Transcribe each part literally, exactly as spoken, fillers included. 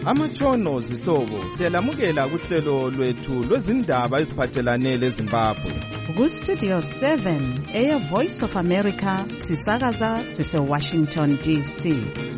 Amatshono zihlobo siyalamukela kuhlelo lwethu lwezindaba eziphathelane leZimbabwe. Ku Studio seven, Air Voice of America, sisakaza sise Washington D C.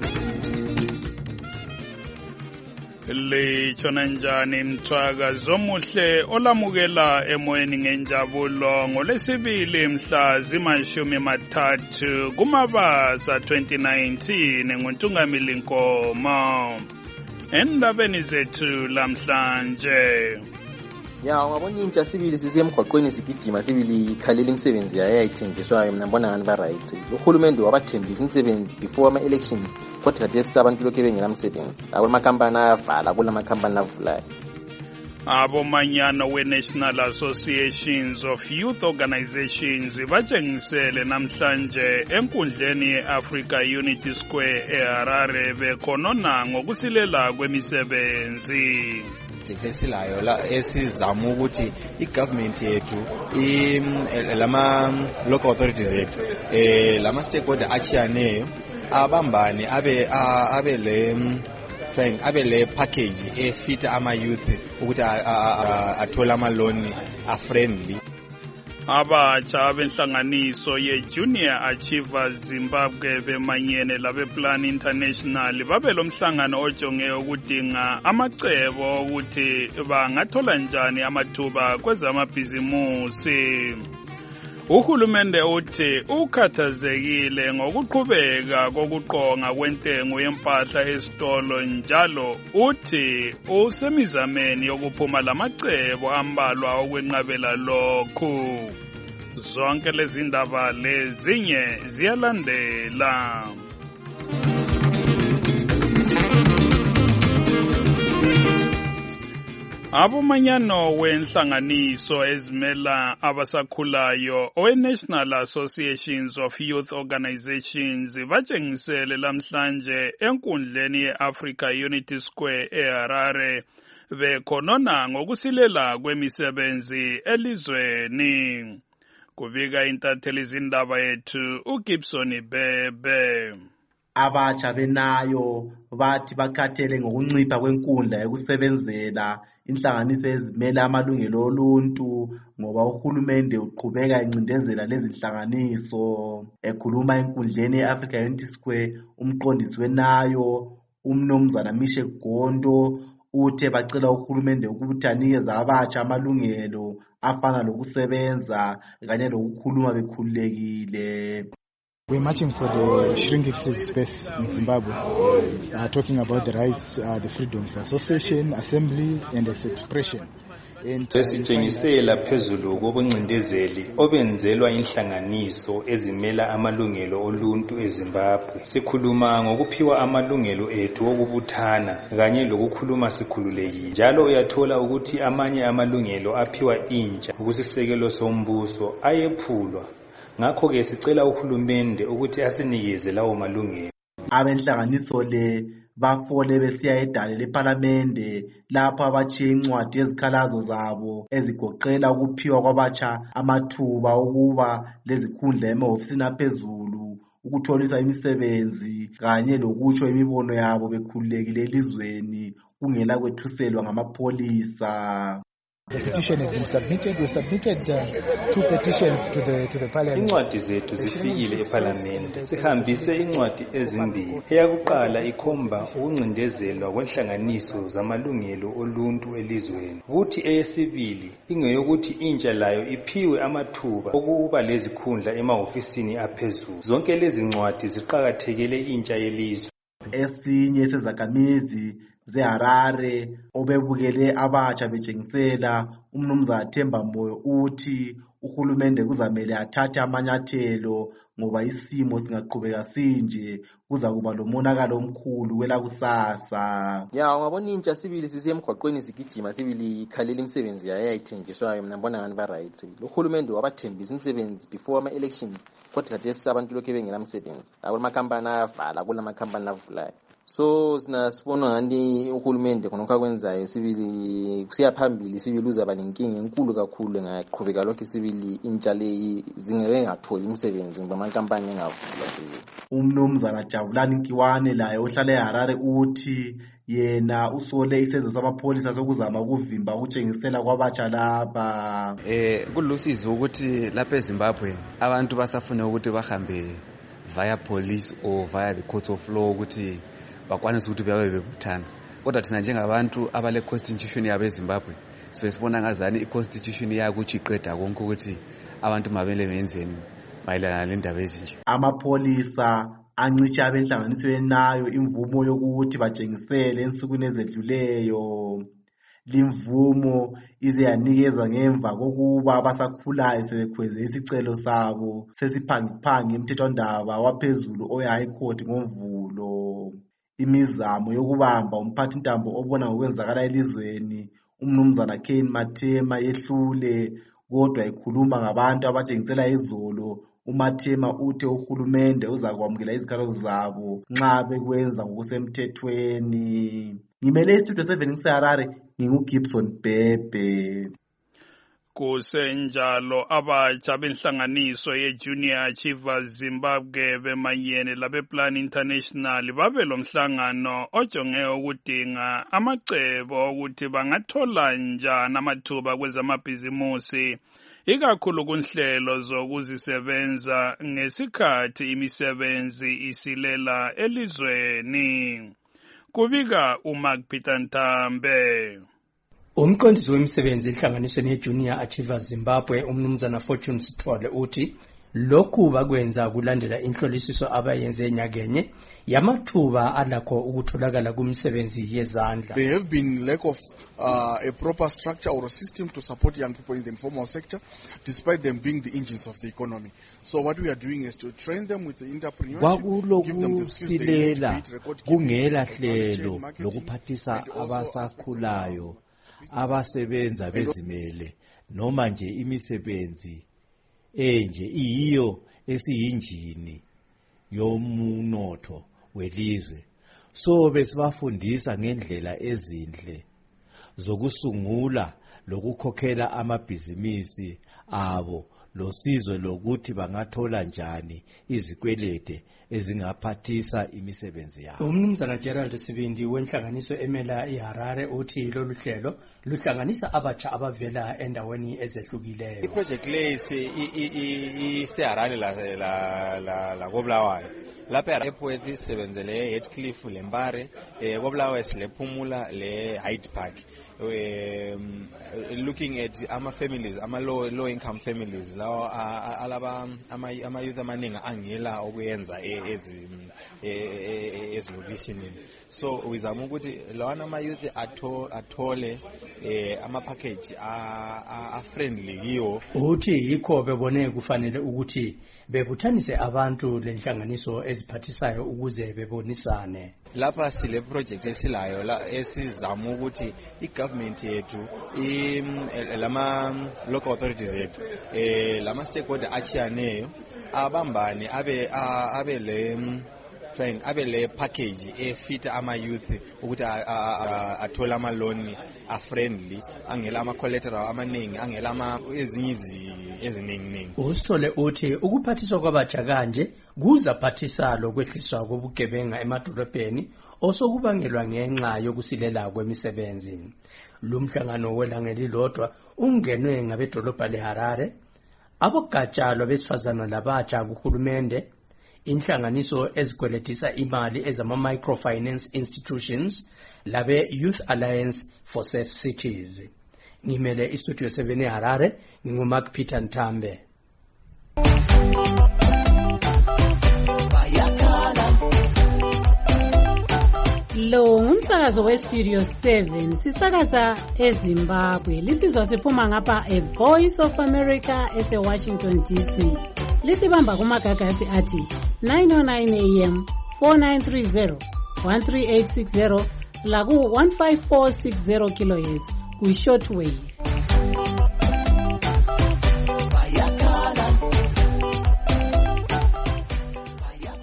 Litshona njani mthwaka zomuhle olamukela emoyeni ngenjabulo ngolesibili mhla zimashumi mathathu kuMabasa twenty nineteen nguNtungamili Nkomo. Endabeni zethu lamhlanje. Ya ungabona intsha sibili sisemgwaqweni sigijima sibili ikhalela imisebenzi yayo ayithenjiswayo mina ngibona ngani ba right. Uhulumende wabathembisa imisebenzi before ama elections kodwa kade abantu lokho bengena umsebenzi. Akulamakhambani ayavala kulamakhambani avulayo. Abomanyano we-National Associations of Youth Organizations batshengisele namhlanje enkundleni ye-Africa Unity Square eHarare bekhonona ngokusilela kwemisebenzi. Esilayo la esizama ukuthi igovernment yethu lama local authorities yethu eh lama stakeholder achiyaneyo abambane abe abe le trying abe le package efit ama youth ukuthi athola ama loan a friendly. Abatsha benhlanganiso ye-Junior Achievers Zimbabwe bemanyene labe-Plan International babelo mhlangano ojonge ukudinga amacebo ukuthi bangathola njani amathuba kwezamabhizimusi. Uhulumende uthi ukhathazekile ngokuqhubeka kokuqonga kwentengo yempahla esitolo njalo uthi usemizameni yokuphuma lamacebo ambalwa okwenqabela lokhu. Zonke lezi ndaba lezinye ziyalandela. Abomanyano wenhlanganiso ezimela abasakhulayo owe-National Associations of Youth Organizations batshengisele lamhlanje enkundleni ye-Africa Unity Square eHarare bekhonona ngokusilela kwemisebenzi elizweni. Kubika intatheli izindaba yethu uGibson Bebe. Abatsha benayo bathi bakhathele ngokuncipha kwenkundla yokusebenzela inhlanganiso ezimela amalungelo oluntu ngoba uhulumende uqhubeka encindezela lezi nhlanganiso. Ekhuluma enkundleni ye-Africa Unity Square umqondisi wenayo umnumzana Mishe Gondo uthe bacela uhulumende ukuthi anikeze abatsha amalungelo afana lokusebenza kanye lokukhuluma bekhululekile. We're marching for the shrinking space in Zimbabwe, uh, talking about the rights, uh, the freedom of association, assembly, and expression. Sesitshengisela phezulu kobuncindezeli obenzelwa inhlanganiso ezimela amalungelo oluntu eZimbabwe. Sikhuluma ngokuphiwa amalungelo ethu okubuthana kanye lokukhuluma sikhululekile. Njalo uyathola ukuthi amanye amalungelo aphiwa intsha ukusisekelo sombuso ayephulwa. Ngakho ke sicela uhulumende ukuthi asinikeze lawo malungelo. Abenhlanganiso le bafole besiya edale leParliament lapho abatshiya incwadi ezikhalazo zabo ezigoqela ukuphiwa kwabatsha amathuba ukuba lezikhundla emahofisini aphezulu, ukutholiswa imisebenzi kanye lokutsho imibono yabo bekhululekile elizweni kungela kwethuselwa ngamapholisa. The petition has been submitted. We submitted uh, two petitions to the to the parliament. Incwadi zethu zifikile eParliament. Sihambise incwadi ezimbili. Eyakuqala ikhomba ukuncindezelwa kwenhlanganiso zamalungelo oluntu elizweni. Kuthi eyesibili ingeyokuthi intsha layo iphiwe amathuba okuba lezikhundla emahofisini aphezulu. Zonke lezi ncwadi ziqhakathekele intsha yelizwe. Esinye sezakhamizi zeHarare obebukele abatsha betshengisela umnumzana Themba Moyo uthi uhulumende kuzamele athathe amanyathelo ngoba isimo singaqhubeka sinje kuza kuba lomonakalo omkhulu kwela kusasa. Ya ungabona intsha sibili sisemgwaqweni sigijima sibili ikhalela imisebenzi yayo ayithenjiswayo mina ngibona ngani ba right. Uhulumende wabathembisa imisebenzi before ama elections kodwa kade abantu lokho bengena umsebenzi. Akulamakhambani ayavala kulamakhambani avulayo. So sina sibona ngani uhulumende khona kwakwenzayo sibili kusiya phambili sibili uzaba nenkinga enkulu kakhulu engaqhubeka lokho sibili intshale zingeke ngatholi imisebenzi ngoba amankampani engavula sibili. Umnumzana Jabulani Nkiwane laye ohlala eHarare uthi yena usole isenzo samapholisa sokuzama ukuvimba ukutshengisela kwabatsha lapha. Eh kulusizo ukuthi lapha eZimbabwe abantu basafuna ukuthi bahambe via police or via the court of law ukuthi bakwanisa ukuthi babe bebuthana. Kodwa thina njengabantu abale constitution yabe eZimbabwe sibesibona ngazani iconstitution yakho uchiqeda konke ukuthi abantu mabele benzeni mayelana nendaba ezinje. Amapholisa ancisha abenhlanganisweni nayo imvumo yokuthi batshengisele ensukwini ezedluleyo. Limvumo ize yanikezwa ngemva kokuba abasakhulayo sebekhweze isicelo sabo sesiphangiphangi emthethwandaba waphezulu oya high court ngoMvulo. Imizamo yokubamba umphathi ntambo obona ngokwenzakala elizweni umnumzana Kane Mathema yehlule, kodwa ikhuluma ngabantu abatshengisela izolo. uMathema uthe uhulumende uzakwamukela izikhalo zabo nxa bekwenza ngokusemthethweni. Ngimele istudio seven ngiseHarare nginguGibson Bebe. Kusenjalo abatsha benhlanganiso ye-Junior Achievers Zimbabwe bemanyene labe-Plan International babe lomhlangano ojonge ukudinga amacebo ukuthi bangathola njani amathuba kwezamabhizimusi ikakhulu kunhlelo zokuzisebenza ngesikhathi imisebenzi isilela elizweni. Kubika uMark Peter Ntambe. Umqondisi wemisebenzi enhlanganisweni ye-Junior Achievers Zimbabwe umnumzana Fortune Sithole uthi lokhu bakwenza kulandela inhlolisiso abayenze enyakenye yamathuba alakho ukutholakala kumsebenzi yezandla. There have been lack of uh, a proper structure or a system to support young people in the informal sector despite them being the engines of the economy. So what we are doing is to train them with the entrepreneurship, give them the skills they need to create, record keeping, kungela hlelo lokuphathisa abasakhulayo abasebenza bezimele noma nje imisebenzi enje iyiyo esiyinjini yomunotho welizwe. So besibafundisa ngendlela ezinhle zokusungula lokukhokhela amabhizinisi abo losizo lokuthi bangathola njani izikwelede ezingaphathisa imisebenzi yabo. Umnumzana Gerald Sibindi wenhlanganiso emela iHarare uthi lolu hlelo luhlanganisa abatsha abavela endaweni ezehlukileyo. Iproject le iseHarare la la la la koBulawayo. Lapha eRepworth isebenzele eHeathcliff leMbare, koBulawayo silephumula le Hyde Park. Um, looking at ama families, ama low low income families lawo alaba ama ama youth amaningi angela okuyenza ezi ezilokishini. So wizama ukuthi lawana ama youth athole ama package a friendly yiwo. Uthi yikho bebone kufanele ukuthi bebuthanise abantu lenhlanganiso eziphathisayo ukuze bebonisane. Lapha sile project esilayo la esizama ukuthi igovernment yethu lama local authorities yethu eh lama stakeholder achiyaneyo abambane abe abe le train abe le package efita ama youth ukuthi athola ama loan a friendly angela ama collateral amaningi angela ama ezinye eziningi. Usithole uthi ukuphathiswa kwabatsha kanje kuzaphathisa lokwehliswa kobugebenga emadolobheni osokubangelwa ngenxa yokusilela kwemisebenzi. Lumhlangano welanga lilodwa ungenwe ngabedolobha leHarare, abogatsha lwabesifazana labatsha kuhulumende, inhlanganiso ezikweletisa imali ezama microfinance institutions labe Youth Alliance for Safe Cities. Ngimele istudio seven eHarare nginguMark Peter Ntambe. Lo ngumsakazo weStudio seven sisakaza eZimbabwe. Lisizwa siphuma ngapha a Voice of America ese Washington D C. Lisibamba kumagagasi athi nine oh nine A M, four nine three zero, one three eight six zero la ku one five four six zero kilohertz ku shortwave.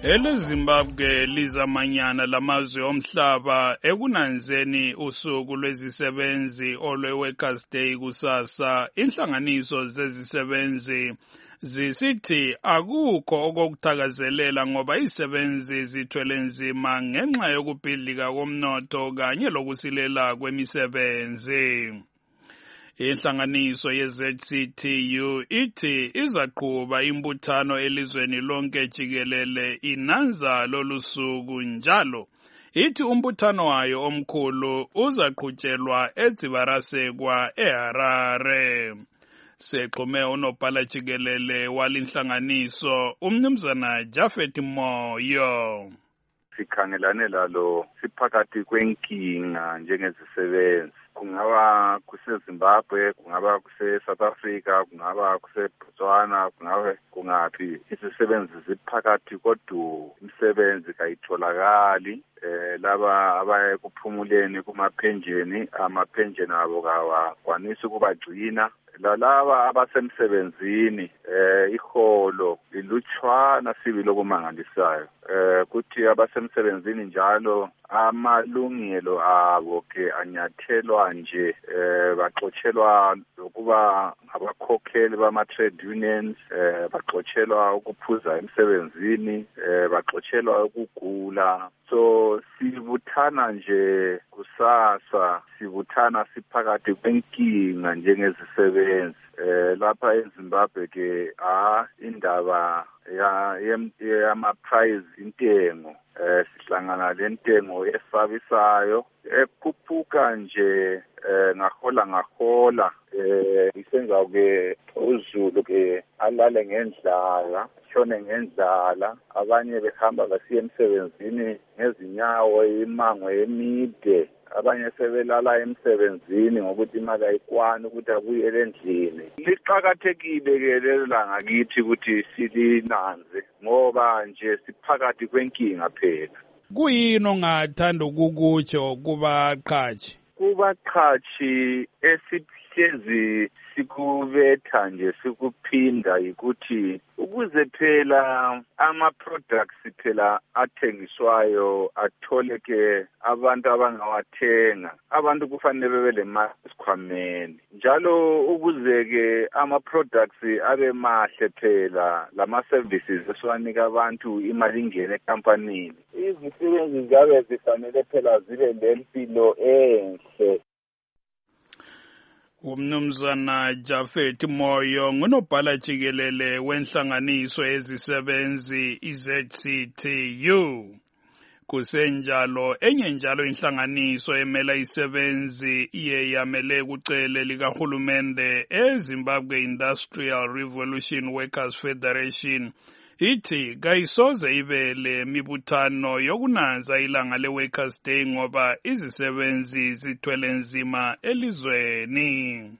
EleZimbabwe lizamanyana lamazwe omhlaba ekunanzeni usuku lwezisebenzi olwe-Workers' Day kusasa. Inhlanganiso zezisebenzi zisithi akukho okokuthakazelela ngoba izisebenzi zithwele nzima ngenxa yokubhidlika komnotho kanye lokusilela kwemisebenzi. Inhlanganiso ye-Z C T U ithi izaqhuba imbuthano elizweni lonke jikelele inanza lolu suku njalo. Ithi umbuthano wayo omkhulu uzaqhutshelwa eDzibarasekwa eHarare. Sexhume unobhala jikelele walinhlanganiso umnumzana Japhet Moyo. Sikhangelane lalo siphakathi kwenkinga njengezisebenzi. Kungaba kuseZimbabwe, kungaba kuse-South Africa, kungaba kuse-Botswana, kungaba kungaphi. Izisebenzi ziphakathi kodwa imisebenzi kayitholakali. Eh laba abaye kuphumuleni kumaphenjeni, amaphenjeni abo kawakwanisi ukubagcina. Lalaba abasemsebenzini eh iholo lilutshwana sibi lokumangalisayo. Eh kuthi abasemsebenzini njalo amalungelo abo ke anyathelwa nje eh baxotshelwa ukuba abakhokheli bama trade unions, eh baxotshelwa ukuphuza emsebenzini, eh baxotshelwa ukugula. So sibuthana nje kusasa, sibuthana siphakathi kwenkinga njengezisebenzi. Eh lapha eZimbabwe ke ah indaba ya yama price intengo eh sihlangana lentengo esabisayo ekhuphuka nje eh ngahola ngahola eh isenza ke uzulu ke alale ngendlala, shone ngendlala, abanye behamba basiya emsebenzini ngezinyawo imango emide, abanye sebelala emsebenzini ngokuthi imali ayikwani ukuthi abuyele endlini. Liqhakathekile ke lelo langa kithi ukuthi silinanze ngoba nje siphakathi kwenkinga phela. Kuyini ongathanda ukukutsho kubaqhashi? Kubaqhashi esihlezi sikubetha nje sikuphinda ukuthi ukuze phela ama products phela athengiswayo athole ke abantu abangawathenga, abantu kufanele bebe le mali esikhwameni. Njalo ukuze ke ama products abe mahle phela lama services esiwanika abantu imali ingene ekampanini, izisebenzi zabe zifanele phela zibe lempilo enhle. Umnumzana Japhet Moyo ngunobhala jikelele wenhlanganiso ezisebenzi i-Z C T U. Kusenjalo enye njalo inhlanganiso emela isebenzi iye yamele kucele likahulumende eZimbabwe Industrial Revolution Workers Federation ithi kayisoze ibe le mibuthano yokunanza ilanga le-Workers' Day ngoba izisebenzi zithwele nzima elizweni.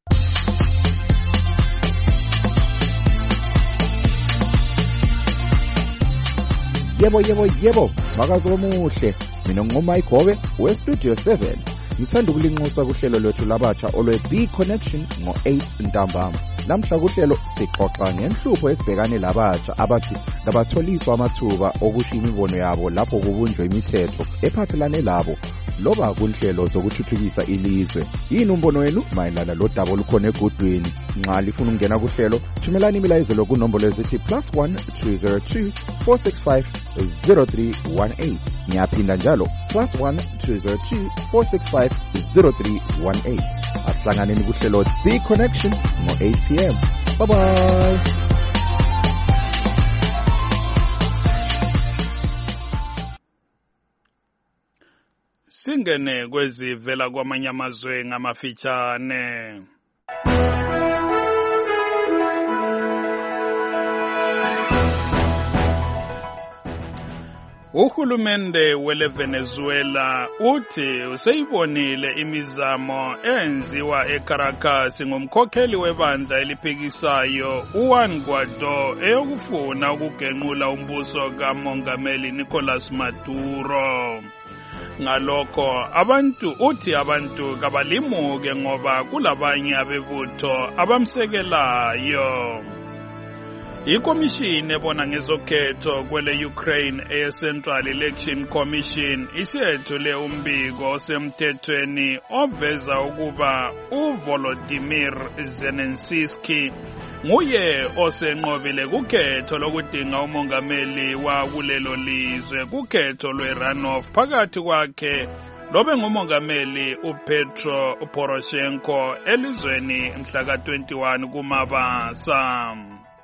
Yebo yebo yebo, makazo omuhle. Mina ngoma igobe we-Studio seven. Ngithanda ukulinxusa kuhlelo lwethu labatsha olwe The Connection ngo eight ntambama. Namhla kuhlelo sixoxa ngenhlupho esibhekane labatsha abathi ngabatholiswa amathuba okusho imibono yabo lapho kubunjwe imithetho ephathelane labo loba kunhlelo zokuthuthukisa ilizwe. Yini umbono wenu mayelana lodaba olukhona egudwini? Nxa lifuna ukungena kuhlelo, thumelani imilayezelo kunombolo ezithi plus one two zero two four six five zero three one eight. Ngiyaphinda njalo plus one two zero two four six five zero three one eight. Asihlanganeni kuhlelo The Connection ngo eight p m Bye bye. Singene kwezivela kwamanye amazwe ngamafitshane. Uhulumende wele Venezuela uthi useyibonile imizamo enziwa eCaracas ngumkhokheli webandla eliphikisayo uJuan Guaido eyokufuna ukugenqula umbuso kaMongameli Nicolas Maduro. Ngalokho abantu uthi abantu kabalimuke ngoba kulabanye abebutho abamsekelayo. Ikomishini ebona ngezokhetho kwele Ukraine eCentral Election Commission isiyethule umbiko osemthethweni oveza ukuba uVolodymyr Zelensky nguye osenqobile kukhetho lokudinga umongameli wa kulelo lizwe kukhetho lwe-runoff phakathi kwakhe lobe ngumongameli uPetro Poroshenko elizweni mhla ka twenty-one kuMabasa.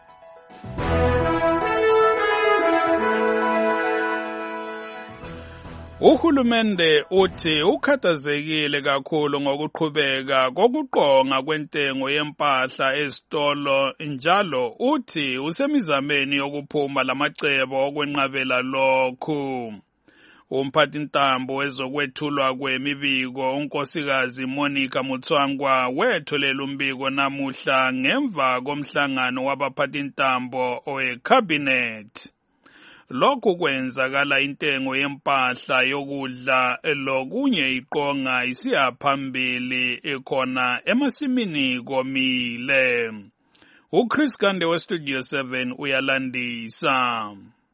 Uhulumende uthi ukhathazekile kakhulu ngokuqhubeka kokuqonga kwentengo yempahla ezitolo njalo uthi usemizameni yokuphuma lamacebo okwenqabela lokhu. Umphathintambo wezokwethulwa kwemibiko unkosikazi Monica Mutswangwa wethulela umbiko namuhla ngemva komhlangano wabaphathintambo owecabinet. Lokhu kwenzakala intengo yempahla yokudla lokunye iqonga isiya phambili ekhona emasimini komile. uChris Kande weStudio seven uyalandisa.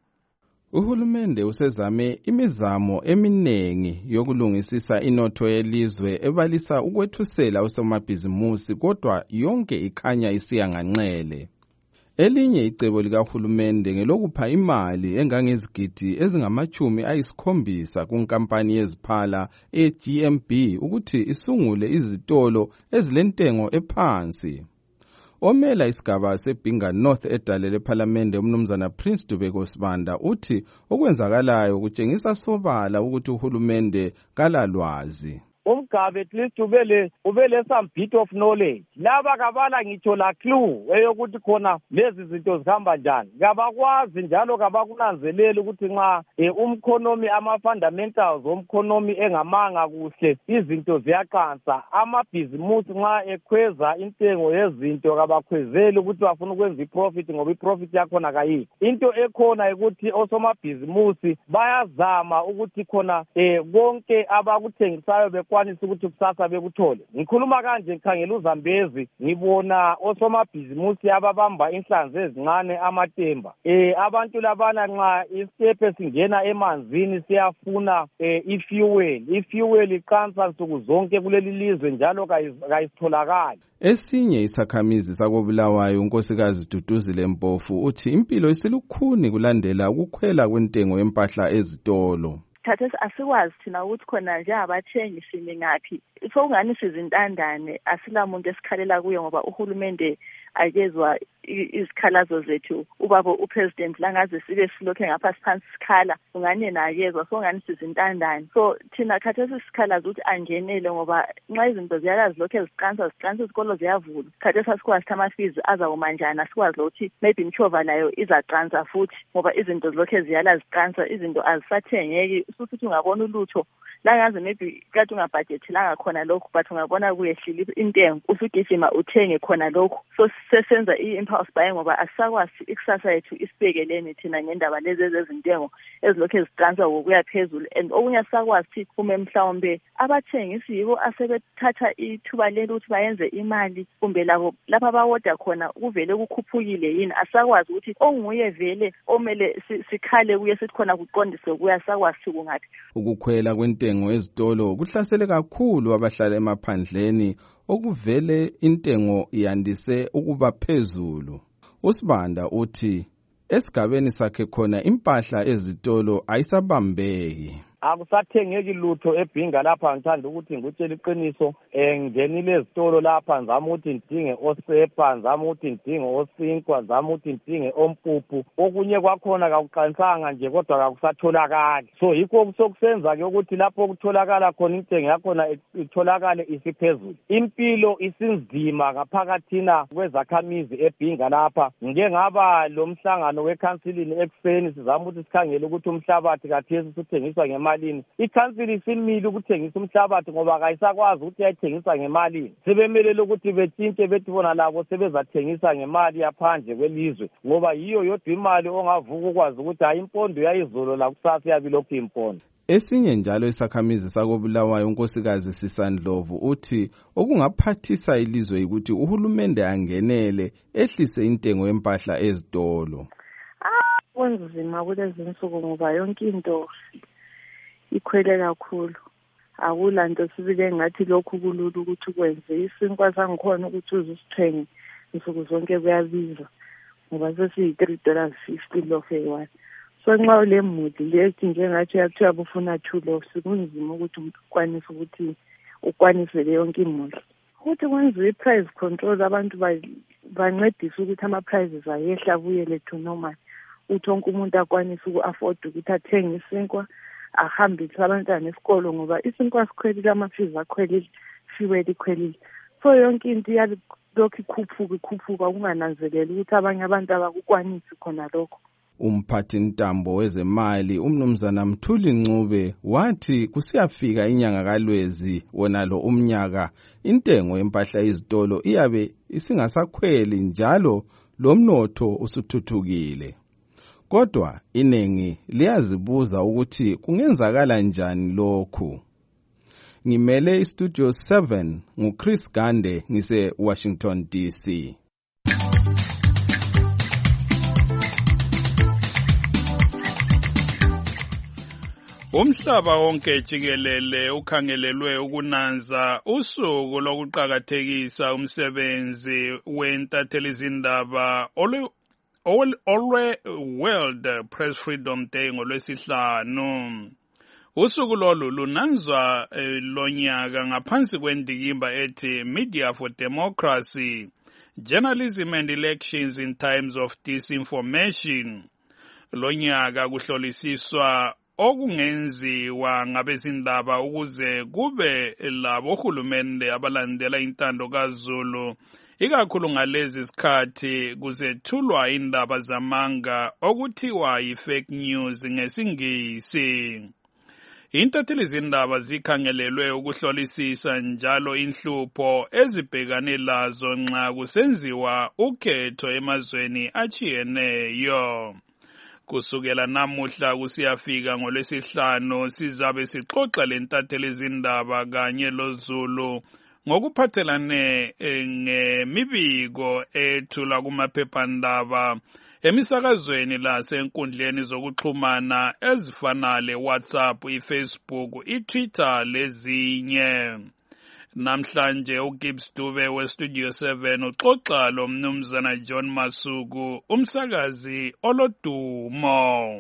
Uhulumende usezame imizamo eminengi yokulungisisa inotho yelizwe ebalisa ukwethusela usomabhizimusi kodwa yonke ikhanya isiyanganqele. Elinye icebo likahulumende ngelokupha imali engangezigidi ezingamachumi ayisikhombisa kunkampani yeziphala e-G M B ukuthi isungule izitolo ezilentengo ephansi. Omela isigaba seBhinga North edale lephalamende umnumzana Prince Dubeko Sibanda uthi okwenzakalayo kutshengisa sobala ukuthi uhulumende kalalwazi. Umgabe at least ubele ubele some bit of knowledge laba kabala ngitsho la clue eyokuthi khona lezi zinto zihamba njani kabakwazi njalo kabakunanzelela ukuthi nxa umkhonomi ama fundamentals omkhonomi engamanga kuhle izinto ziyaqansa amabhizimusi nxa ekhweza intengo yezinto kabakhwezeli ukuthi bafuna ukwenza iprofit ngoba iprofit yakhona kayikho into ekhona ukuthi osomabhizimusi bayazama ukuthi khona konke abakuthengisayo bekwanisa ukuthi kusasa bekuthole. Ngikhuluma kanje ngikhangela uZambezi ngibona osomabhizimusi ababamba inhlanzi ezincane amatemba. Eh abantu labana nxa istepe singena emanzini siyafuna ifuel. Ifuel iqansa nsuku zonke kuleli lizwe njalo kayisitholakali. Esinye isakhamizi sakobulawayo unkosikazi Duduzile Mpofu uthi impilo isilukhuni kulandela ukukhwela kwentengo yempahla ezitolo. Thatha asikwazi thina ukuthi khona nje abathengi simi ngaphi sokungani sizintandane asilamuntu esikhalela kuye ngoba uhulumende akezwa izikhalazo zethu ubaba upresident langaze sibe silokhe ngapha siphansi sikhala ungane nakezwa sokungani sizintandane so thina khathesi sikhalaza ukuthi angenele ngoba nxa izinto ziyala zilokhe ziqansa ziqansa izikolo ziyavula khathesi asikwazi ama-fees azakuma njani asikwazi ukuthi maybe imchova nayo izaqansa futhi ngoba izinto zilokhe ziyala ziqansa izinto azisathengeki usuthi ungabona ulutho langaze maybe kade ungabhajethelanga khona lokhu but ungabona kuyehlile intengo usugijima uthenge khona lokhu so sesenza i-impulse buying ngoba asakwazi ikusasa yethu isibekeleni thina ngendaba lezi ezintengo ezilokhu eziqansa ngokuya phezulu and okunye asakwazi ukuthi kume mhlawumbe abathengisi yibo asebethatha ithuba leli ukuthi bayenze imali kumbe labo lapha bawoda khona kuvele kukhuphukile yini asakwazi ukuthi onguye vele omele sikhale kuye sithi khona kuqondise kuya asakwazi kungaphi. Ukukhwela kwentengo ezitolo kuhlasele kakhulu abahlala emaphandleni okuvele intengo yandise ukuba phezulu. uSibanda uthi esigabeni sakhe khona impahla ezitolo ayisabambeki. Akusathengeki lutho eBhinga lapha ngithanda ukuthi ngikutshela iqiniso eh ngenile ezitolo lapha ngizama ukuthi ngidinge osepa ngizama ukuthi ngidinge osinkwa ngizama ukuthi ngidinge ompuphu okunye kwakhona kakuqanisanga nje kodwa kakusatholakali so yikho okusokusenza ke ukuthi lapho ukutholakala khona intengo yakhona itholakale isiphezulu impilo isinzima ngaphakathina kwezakhamizi eBhinga lapha ngeke ngaba lo mhlangano weCouncilini ekseni sizama ukuthi sikhangele ukuthi umhlabathi kathesi uthengiswa ngemali ikhansili isimile ukuthengisa umhlabathi ngoba kayisakwazi ukuthi ayithengisa ngemali sebemelele ukuthi betshintshe bethi bona labo sebezathengisa ngemali yaphandle kwelizwe ngoba yiyo yodwa imali ongavuka ukwazi ukuthi hayi impondo yayizolo la kusasa yabilokhu impondo. Esinye njalo isakhamizi sakobulawayo unkosikazi Sisandlovu uthi okungaphathisa ilizwe ukuthi uhulumende angenele ehlise intengo yempahla ezitolo. Ah, kunzima kulezi nsuku ngoba yonke into ikhwele kakhulu. Akulanto sibile ngathi lokhu kulula ukuthi kwenze. Isinkwa sangikhona ukuthi uzisithenge insuku zonke kuyabiza. Ngoba sesiyi three dollars fifty loaf eyi-one. So nxa ule mudi lethi njengathi yakuthiwa bufuna two loaves kunzima ukuthi ukwanise ukuthi ukwanise le yonke imuli. Ukuthi kwenziwe i-price control abantu bancedise ukuthi ama-prices ayehla abuyele to normal. Uthi wonke umuntu akwanise uku-afford ukuthi athenge isinkwa ahambise abantwana esikolo ngoba isinkwa sikhwelile, amafizi akhwelile, fuel ikhwelile. So yonke into iyalokhu ikhuphuka ikhuphuka kungananzeleli ukuthi abanye abantu abakukwanisi khona lokho. Umphathi ntambo wezemali umnumzana Mthuli Ncube wathi kusiyafika inyanga kaLwezi wona lo umnyaka intengo yempahla izitolo iyabe isingasakhweli njalo lomnotho usuthuthukile. Kodwa inengi liyazibuza ukuthi kungenzakala njani lokhu. Ngimele istudio seven nguChris Gande ngise Washington D C. Umhlaba wonke jikelele ukhangelelwe ukunanza usuku lokuqhakathekisa umsebenzi wentathelizindaba olwe olwe World Press Freedom Day ngolwesihlanu. Usuku lolu lunanzwa eh, lonyaka ngaphansi kwendikimba ethi Media for Democracy, Journalism and Elections in Times of Disinformation. Lonyaka kuhlolisiswa okungenziwa ngabezindaba ukuze kube labohulumende abalandela intando kaZulu, ikakhulu ngalezi sikhathi kuzethulwa indaba zamanga okuthiwa yi-fake news ngesingisi. Intathelizindaba zikhangelelwe ukuhlolisisa njalo inhlupho ezibhekane lazo nxa kusenziwa ukhetho emazweni achiyeneyo. Kusukela namuhla kusiyafika ngolwesihlanu sizabe sixoxa lentathelizindaba kanye loZulu ngokuphathelane ngemibiko ethula kumaphephandaba emisakazweni lasenkundleni zokuxhumana ezifana le-WhatsApp, i-Facebook, i-Twitter lezinye. Namhlanje uGibbs Dube weStudio seven uxoxa lo mnumzana John Masuku, umsakazi olodumo.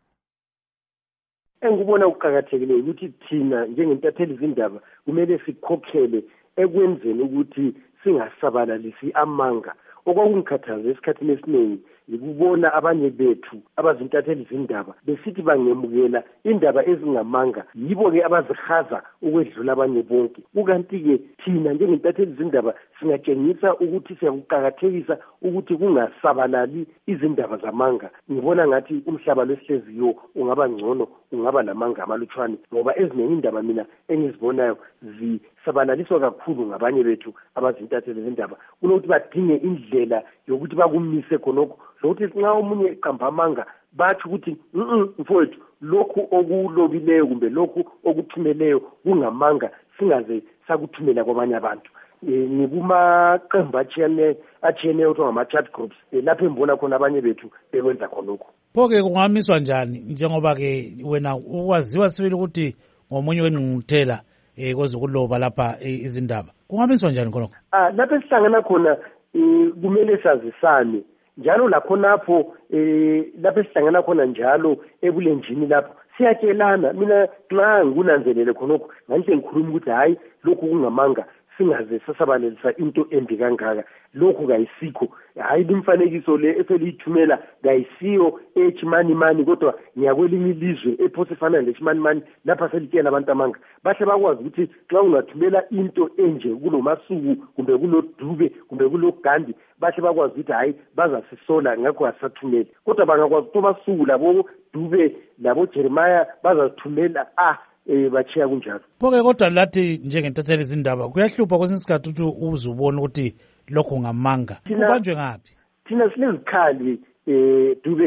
Engibona ukuqhakathekile ukuthi thina njengentathelizindaba kumele sikhokhele ekwenzeni ukuthi singasabalalisi amanga. Okwakungikhathaza esikhathini esiningi yikubona abanye bethu abazintathelizindaba besithi bangemukela indaba ezingamanga, yibo-ke abazihaza ukwedlula abanye bonke. Ukanti-ke thina njengentathelizindaba singatshengisa ukuthi siyakuqakathekisa ukuthi kungasabalali izindaba zamanga. Ngibona ngathi umhlaba lwesihleziyo ungaba ngcono, ungaba lamanga amalutshwane, ngoba ezinye indaba mina engizibonayo zisabalaliswa kakhulu ngabanye bethu abazintathelizindaba. Kunokuthi badinge indlela yokuthi bakumise khonokho, lokuthi nxa omunye eqamba amanga bathi ukuthi mfowethu lokhu okulobileyo kumbe lokhu okuthumeleyo kungamanga, singaze sakuthumela kwabanye abantu. Ngikumaqembu atshiyeneyo kuthiwa ngama-chat groups lapho engibona khona abanye bethu bekwenza khonokho. Pho-ke kungamiswa njani njengoba-ke wena ukwaziwa sibili ukuthi ngomunye wenqungquthela um kwezokuloba lapha izindaba, kungamiswa njani khonokho? Ah, lapho esihlangana khona kumele sazisane njalo lakhonapho eh lapho esihlangana khona njalo ebulenjini lapho siyatshelana. Mina nxa ngikunanzelele khonokho nganhle ngikhuluma ukuthi hayi lokhu kungamanga, singaze sasabalelisa into embi kangaka. Lokhu kayisikho, hayi limfanekiso le eseliyithumela kayisiyo echimani mani, kodwa ngiyakwelinye ilizwe ephosifana lechimani mani lapha selitshela abantu amanga. Bahle bakwazi ukuthi xa ungathumela into enje kulomasuku kumbe kulodube kumbe kulogandi, bahle bakwazi ukuthi hayi bazasisola ngakho asathumeli. Kodwa bangakwazi ukuthi basuku labo Dube labo Jeremiah bazasithumela ah eh bachiya kunjalo. Pho-ke kodwa lathi njengentathelizindaba kuyahlupha kwesinye isikhathi ukuthi uze ubone ukuthi lokho ngamanga. Kubanjwe ngaphi? Thina sinezikhali eh Dube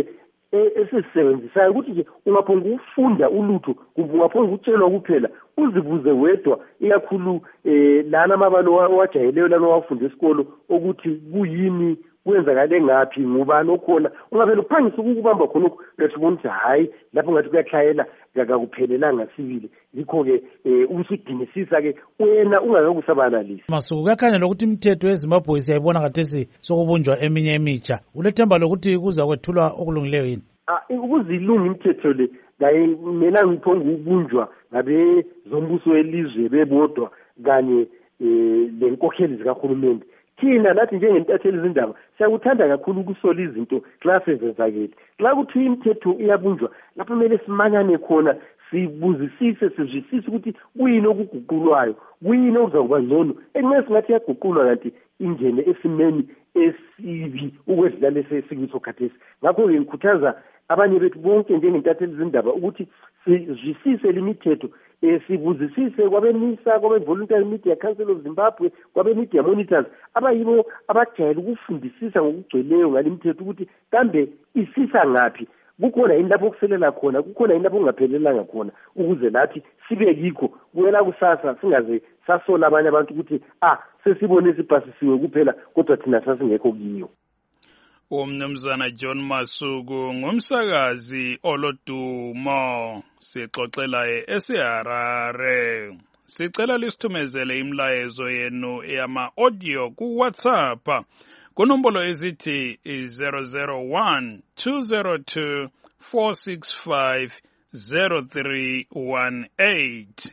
esisisebenzisayo ukuthi nje ungaphonga ukufunda ulutho kumbe ungaphonga ukutshelwa kuphela uzibuze wedwa ikakhulu eh lana amabalo wajayeleyo lana wafunda esikolo ukuthi kuyini kwenzakale ngaphi ngubani okhona ungavela uphangisa ukubamba khona lethu ukuthi hayi lapho ngathi kuyahlayela akakuphelelanga sibili yikho-ke um usudinisisa-ke wena ungakakusabalalisi Masuku kuyakhanya lokuthi imithetho yeZimbabwe siyayibona khathesi sokubunjwa eminye emitsha ulethemba lokuthi kuza kwethulwa okulungileyo yini ukuzilunga imithetho le mina ngiphonga ukubunjwa ngabe zombuso welizwe bebodwa kanye um lenkokheli zikahulumende thina nathi njengentatheli izindaba siyakuthanda kakhulu ukusola izinto xa sezenzakele xa kuthiwa imithetho iyabunjwa lapho kumele simanyane khona sibuzisise sizwisise ukuthi kuyini okuguqulwayo kuyini okuzakuba ngcono encane singathi iyaguqulwa kanti ingene esimeni esibi ukwedlula lesesikuso khathesi ngakho-ke ngikhuthaza abanye bethu bonke njengentatheli izindaba ukuthi sizwisise le mithetho um sibuzisise kwabe-NISA kwabe-Voluntary Media Council of Zimbabwe kwabe-Media Monitors abayibo abajayele ukufundisisa ngokugcweleyo ngale mithetho ukuthi kambe isisa ngaphi kukhona yini lapho okuselela khona kukhona yini lapho kungaphelelanga khona ukuze nathi sibe kikho kuyela kusasa singaze sasola abanye abantu ukuthi ah sesibone sipasisiwe kuphela kodwa thina sasingekho kiyo. Umnumzana John Masuku ngumsakazi olodumo sixoxela eSeharare. Sicela lisithumezele imlayezo yenu eyama audio ku WhatsApp kunombolo ezithi zero zero one two zero two four six five zero three one eight.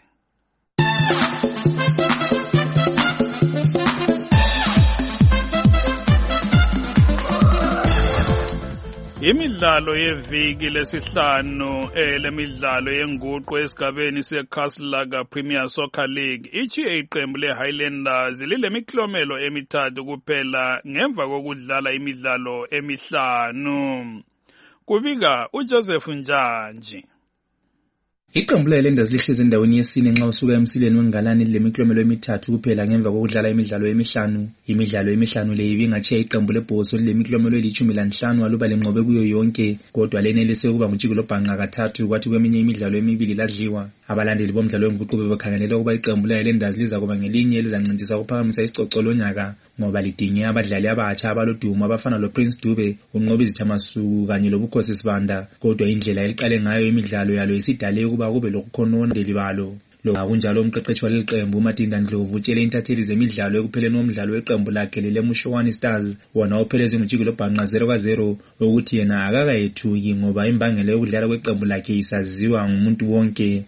Imidlalo yeviki lesihlanu elemidlalo yenguqu esigabeni seCastle Premier Soccer League ichiye iqembu leHighlanders lilemiklomelo emithathu kuphela ngemva kokudlala imidlalo emihlanu. Kubika uJoseph Njanji. Iqembu leHighlanders lihlezi endaweni yesine nxa usuka emsileni wengalani lemiklomelo emithathu kuphela ngemva kokudlala imidlalo emihlanu. Imidlalo emihlanu le ibingatshiya iqembu lebhoso lemiklomelo elitshumi lanhlanu aluba lenqobe kuyo yonke kodwa lenelise ukuba ngujikelo bhanqa kathathu kwathi kweminye imidlalo emibili ladliwa. Abalandeli bomdlalo wenguqu bebekhangelela ukuba iqembu leHighlanders liza kuba ngelinye elizancintisa ukuphakamisa isicoco lonyaka ngoba lidinge abadlali abatsha abalodumo abafana loPrince Dube, uNqobi Zithamasuku kanye loBukhosi Sibanda kodwa indlela eliqale ngayo imidlalo yalo isidale ukuba kube lokukhonona delibalo. Lo akunjalo umqeqeshi waleli qembu uMatinda Ndlovu utshele intatheli zemidlalo ekupheleni komdlalo weqembu lakhe leMushowani Stars wona opheleze ngojikelo bhanqa zero ka zero ukuthi yena akakayethuki ngoba imbangela yokudlala kweqembu lakhe isaziwa ngumuntu wonke.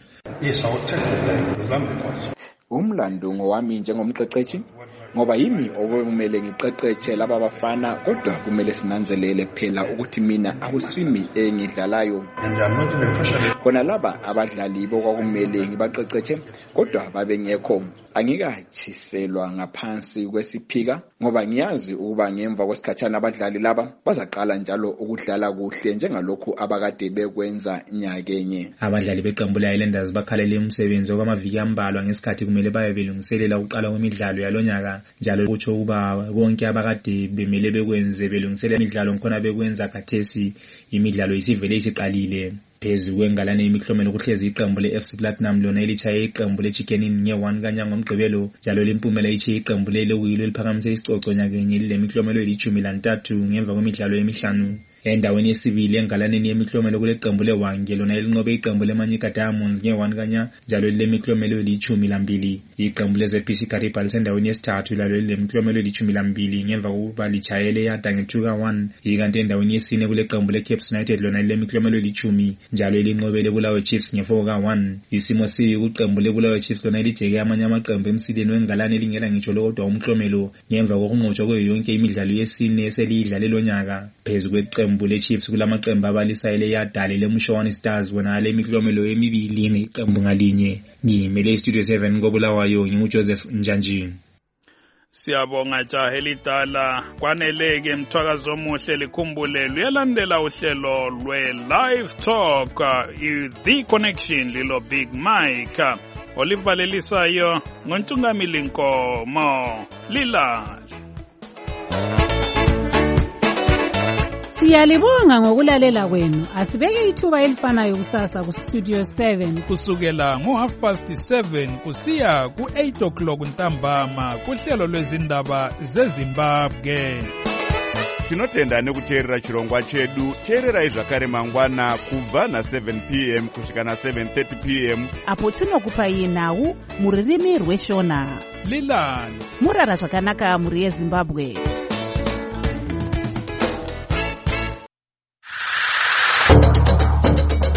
Umlando ngowami njengomqeqeshi ngoba yimi okumele ngiqeqeshe laba bafana kodwa kumele sinanzelele phela ukuthi mina akusimi engidlalayo khona laba abadlali bokwakumele ngibaqeqeshe kodwa babe ngekho angikatshiselwa ngaphansi kwesiphika ngoba ngiyazi ukuba ngemva kwesikhatshana abadlali laba bazaqala njalo ukudlala kuhle njengalokhu abakade bekwenza nyakenye. Abadlali beqembu leHighlanders bakhalele umsebenzi okwamaviki ambalwa ngesikhathi kumele baye belungiselela ukuqala kwemidlalo yalonyaka njalo kutsho ukuba bonke abakade bemele bekwenze belungiselela imidlalo ngikhona bekwenza khathesi imidlalo isivele isiqalile. Phezu kwengalane imiklomelo kuhlezi iqembu le-F C Platinum lona elichaye iqembu leChickenini nge-one kanyanga ngomgqibelo njalo lempumela ichiye iqembu lelokuyilo eliphakamise isicoco nyakenye lilemiklomelo elitshumi lantathu ngemva kwemidlalo emihlanu. Endaweni yesibili engalaneni yemiklomelo kule qembu leWange lona elinqobe iqembu leManyika Diamonds nge-one kanya njalo lilemiklomelo elitshumi lambili. Iqembu leZ P C Kariba lisendaweni yesithathu lalo lilemiklomelo elitshumi lambili ngemva kokuba litshayele yada nge-two ka one. Ikanti endaweni yesine kule qembu leCapes United lona lilemiklomelo elitshumi njalo elinqobele Bulawayo Chiefs nge-four ka one. Isimo sibi kuqembu leBulawayo Chiefs lona lijeke amanye amaqembu emsileni wengalane elingela ngitsho kodwa umklomelo ngemva kokunqotshwa kuyo yonke imidlalo yesine eselidlale lonyaka. Phezu kweqembu Iqembu Chiefs kulamaqembu abalisayele yadale leMushowani Stars wona lemiklomelo emibili ngeqembu ngalinye. Ngimele iStudio seven ngobulawayo nginguJoseph Njanji. Siyabonga jaha elidala kwaneleke mthwakazo omuhle likhumbule luyalandela uhlelo lwe-Live Talk i-The Connection lilo Big Mike olivalelisayo ngontungamili Nkomo Lila. Siyalibonga ngokulalela kwenu. Asibeke ithuba elifanayo kusasa ku Studio seven kusukela ngo half past seven kusiya ku eight o'clock ntambama kuhlelo lwezindaba zeZimbabwe. Tinotenda nekuteerera chirongwa chedu. Teererai zvakare mangwana kubva na seven p m kusvika na seven thirty p m apo tinokupai nhau muririmi rweshona. Lilani murara zvakanaka muri yeZimbabwe.